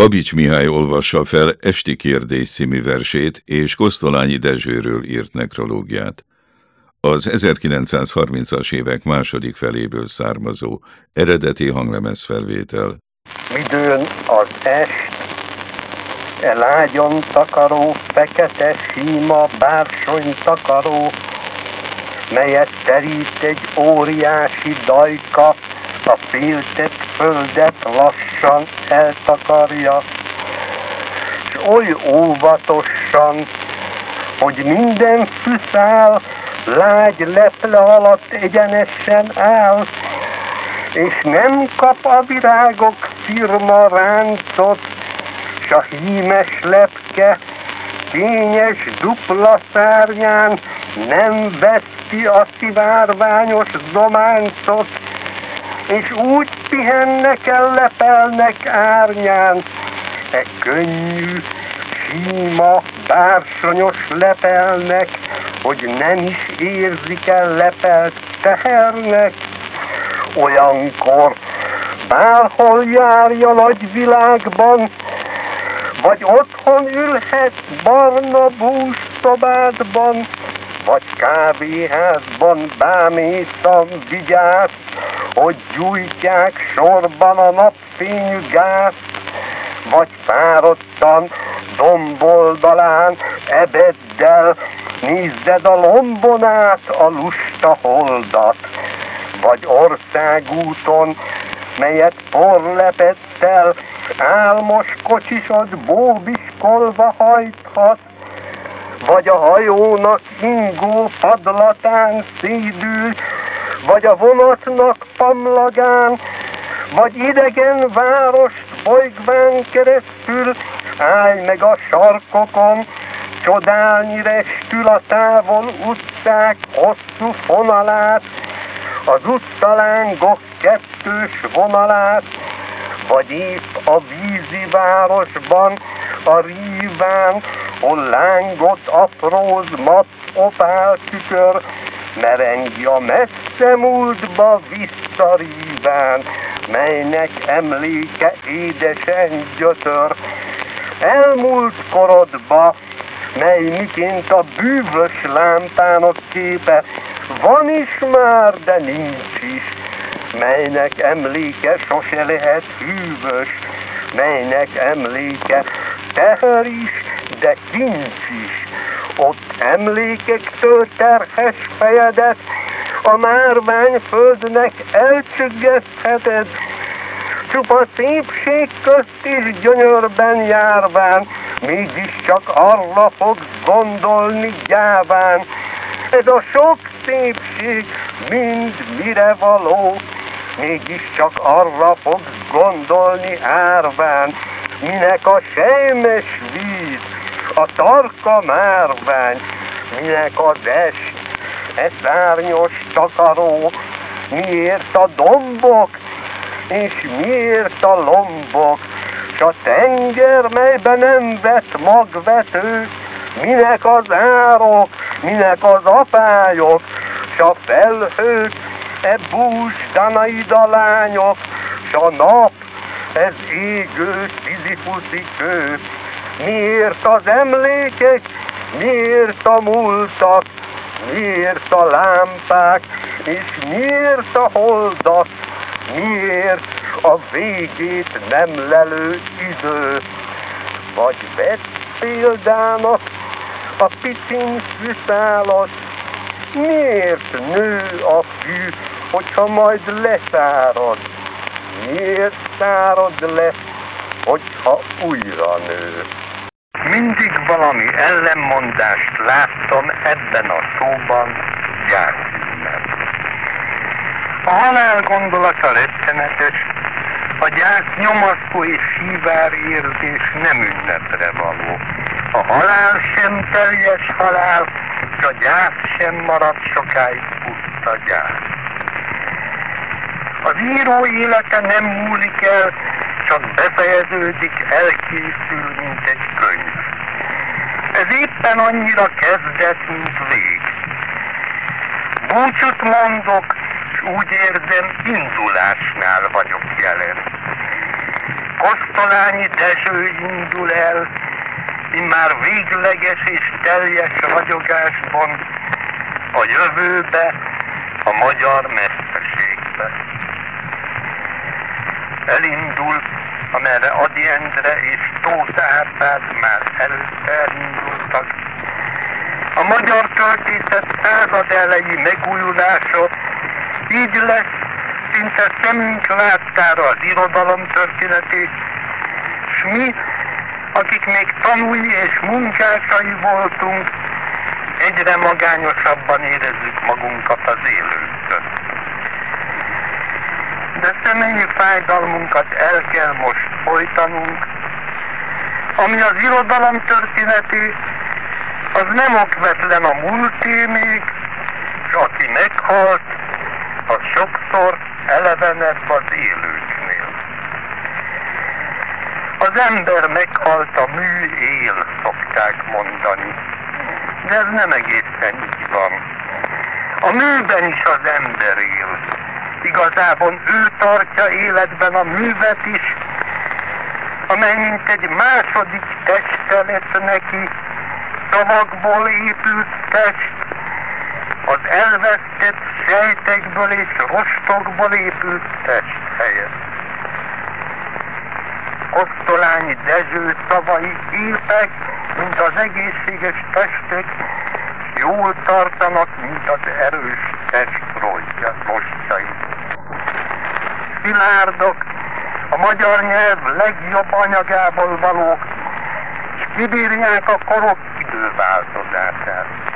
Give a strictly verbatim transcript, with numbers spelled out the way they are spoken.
Babics Mihály olvassa fel Esti kérdés című versét, és Kosztolányi Dezsőről írt nekrológiát. Az ezerkilencszázharmincas évek második feléből származó eredeti hanglemezfelvétel. Midőn az est, e lágyon takaró, fekete, síma, bársony takaró, melyet terít egy óriási dajka, a féltett földet lassan eltakarja, s oly óvatosan, hogy minden fűszál lágy leple alatt egyenesen áll, és nem kap a virágok firma ráncot, s a hímes lepke kényes dupla szárnyán nem veszti a szivárványos zománcot, és úgy pihennek el, lepelnek árnyán, e könnyű, síma, bársonyos lepelnek, hogy nem is érzik el lepelt tehernek. Olyankor bárhol járja nagy világban, vagy otthon ülhet barna búszszobádban, vagy kávéházban bámészan vigyáz, hogy gyújtják sorban a napfényű gázt, vagy fáradtan domboldalán ebeddel nézzed a lombon át a lusta holdat, vagy országúton, melyet porlepettel álmos kocsisod bóbiskolva hajthat, vagy a hajónak ingó padlatán szédül, vagy a vonatnak pamlagán, vagy idegen várost bolygván keresztül, állj meg a sarkokon, csodálni restül a távol utcák hosszú fonalát, az utcalángok kettős vonalát, vagy épp a vízi városban, a ríván, hol lángot apróz mat opál tükör, merengi a messze múltba visszaríván, melynek emléke édesen gyötör. Elmúlt korodba, mely miként a bűvös lámpának képe, van is már, de nincs is, melynek emléke sose lehet hűvös, melynek emléke teher is, de kincs is. Ott emlékektől terhes fejedet a márványföldnek elcsüggesztheted, csupa szépség közt is gyönyörben járván, mégiscsak arra fogsz gondolni gyáván. Ez a sok szépség mind mire való, mégiscsak arra fogsz gondolni árván, minek a sejmes víz, a tarka márvány, minek az est, e szárnyos takaró, miért a dombok, és miért a lombok, s a tenger, melyben nem vett magvető, minek az árok, minek az apályok, s a felhők, e bús danaida lányok, s a nap, ez égő szizifuszi kő. Miért az emlékek, miért a múltak, miért a lámpák, és miért a holdak, miért a végét nem lelő idő? Vagy vett példának a picin fűszálat, miért nő a fű, hogyha majd leszárad? Miért szárad le, hogyha újra nő? Mindig valami ellenmondást láttam ebben a szóban, gyászünnep. A halál gondolata rettenetes, a gyász nyomasztó és szívár érzés nem ünnepre való. A halál sem teljes halál, s a gyász sem marad sokáig puszta gyász. Az író élete nem múlik el, csak befejeződik, elkészül, mint egy könyv. Ez éppen annyira kezdet, mint vég. Búcsút mondok, s úgy érzem, indulásnál vagyok jelen. Kosztolányi Dezső indul el, immár végleges és teljes ragyogásban a jövőbe, a magyar mesterségbe. Elindul, amerre Ady Endre és Tóth Árpád már előtte elindultak. A magyar költészet század elejé megújulása így lesz szinte szemünk láttára az irodalom történetét, s mi, akik még tanúi és munkásai voltunk, egyre magányosabban érezzük magunkat az élőktől. De személyi fájdalmunkat el kell most folytanunk, ami az irodalom történeti, az nem okvetlen a múlté még, és aki meghalt, az sokszor elevenebb az élőknél. Az ember meghalt, a mű él, szokták mondani, de ez nem egészen így van. A műben is az ember él. Igazából ő tartja életben a művet is, amely mint egy második teste lett neki, szavakból épült test, az elvesztett sejtekből és rostokból épült test helyett. Kosztolányi Dezső szavai épek, mint az egészséges testek, jól tartanak, mint az erős test rostjai. Szilárdok, a magyar nyelv legjobb anyagából valók, és kibírják a korok időváltozását.